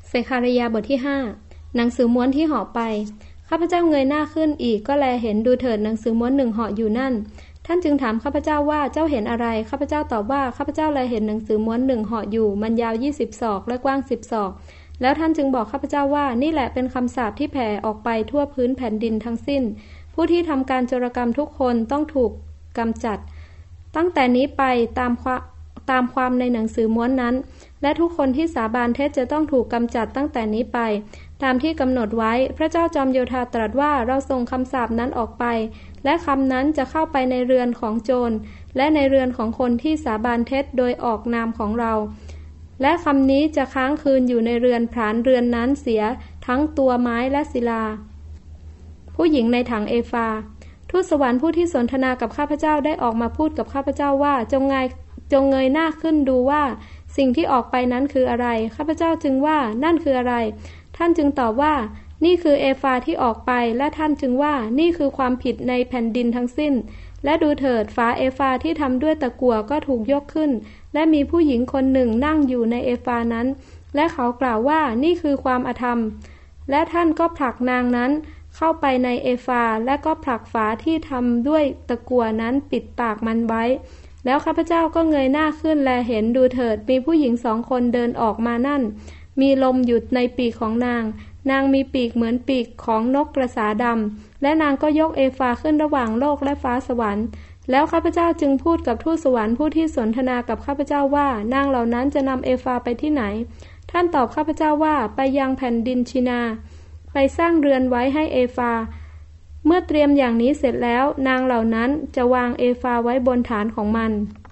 เสคาริยาบทที่5หนังสือม้วนที่ห่อไปข้าพเจ้าเงยหน้าขึ้นอีกก็แลเห็นดูเถิดหนังสือม้วนหนึ่งห่ออยู่นั่นท่านจึงถามข้าพเจ้าว่าเจ้าเห็นอะไรข้าพเจ้าตอบว่าข้าพเจ้าแลเห็นหนังสือม้วนหนึ่งห่ออยู่มันยาว20 ศอกและกว้าง10 ศอกแล้วท่านจึงบอกข้าพเจ้าว่านี่แหละเป็นคำสาปที่แผ่ออกไปทั่วพื้นแผ่นดินทั้งสิ้นผู้ที่ทำการโจรกรรมทุกคนต้องถูกกำจัดตั้งแต่นี้ไปตามความในหนังสือม้วนนั้นและทุกคนที่สาบานเท็จจะต้องถูกกำจัดตั้งแต่นี้ไปตามที่กำหนดไว้พระเจ้าจอมโยธาตรัสว่าเราส่งคำสาปนั้นออกไปและคำนั้นจะเข้าไปในเรือนของโจรและในเรือนของคนที่สาบานเท็จโดยออกนามของเราและคำนี้จะค้างคืนอยู่ในเรือนผลาญเรือนนั้นเสียทั้งตัวไม้และศิลาผู้หญิงในถังเอฟาทูตสวรรค์ผู้ที่สนทนากับข้าพเจ้าได้ออกมาพูดกับข้าพเจ้าว่าจงเงยหน้าขึ้นดูว่าสิ่งที่ออกไปนั้นคืออะไรข้าพเจ้าจึงว่านั่นคืออะไรท่านจึงตอบว่านี่คือเอฟาที่ออกไปและท่านจึงว่านี่คือความผิดในแผ่นดินทั้งสิ้นและดูเถิดฝาเอฟาที่ทำด้วยตะกั่วก็ถูกยกขึ้นและมีผู้หญิงคนหนึ่งนั่งอยู่ในเอฟานั้นและเขากล่าวว่านี่คือความอธรรมและท่านก็ผลักนางนั้นเข้าไปในเอฟาและก็ผลักฝาที่ทำด้วยตะกั่วนั้นปิดปากมันไว้แล้วข้าพเจ้าก็เงยหน้าขึ้นและเห็นดูเถิดมีผู้หญิง2 คนเดินออกมานั่นมีลมอยู่ในปีกของนางมีปีกเหมือนปีกของนกกระสาดำและนางก็ยกเอฟาขึ้นระหว่างโลกและฟ้าสวรรค์แล้วข้าพเจ้าจึงพูดกับทูตสวรรค์ผู้ที่สนทนากับข้าพเจ้าว่านางเหล่านั้นจะนำเอฟาไปที่ไหนท่านตอบข้าพเจ้าว่าไปยังแผ่นดินชินาไปสร้างเรือนไว้ให้เอฟาเมื่อเตรียมอย่างนี้เสร็จแล้วนางเหล่านั้นจะวางเอฟาไว้บนฐานของมัน